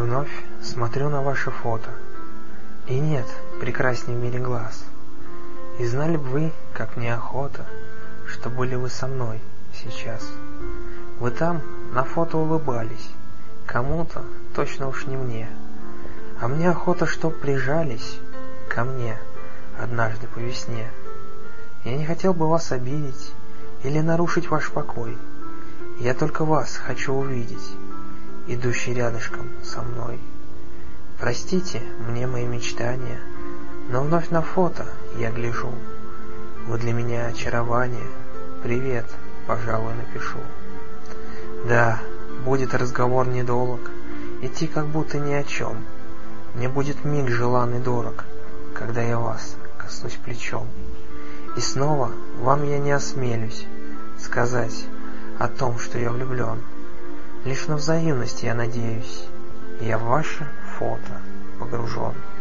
Вновь смотрю на ваше фото, и нет прекрасней в мире глаз. И знали б вы, как мне охота, что были вы со мной сейчас. Вы там на фото улыбались, кому-то, точно уж не мне. А мне охота, чтоб прижались ко мне однажды по весне. Я не хотел бы вас обидеть или нарушить ваш покой. Я только вас хочу увидеть, идущий рядышком со мной. Простите мне мои мечтания, но вновь на фото я гляжу. Вы для меня очарование, привет, пожалуй, напишу. Да, будет разговор недолг, идти как будто ни о чем. Мне будет миг желанный дорог, когда я вас коснусь плечом. И снова вам я не осмелюсь сказать о том, что я влюблен. Лишь на взаимность я надеюсь, я в ваше фото погружен.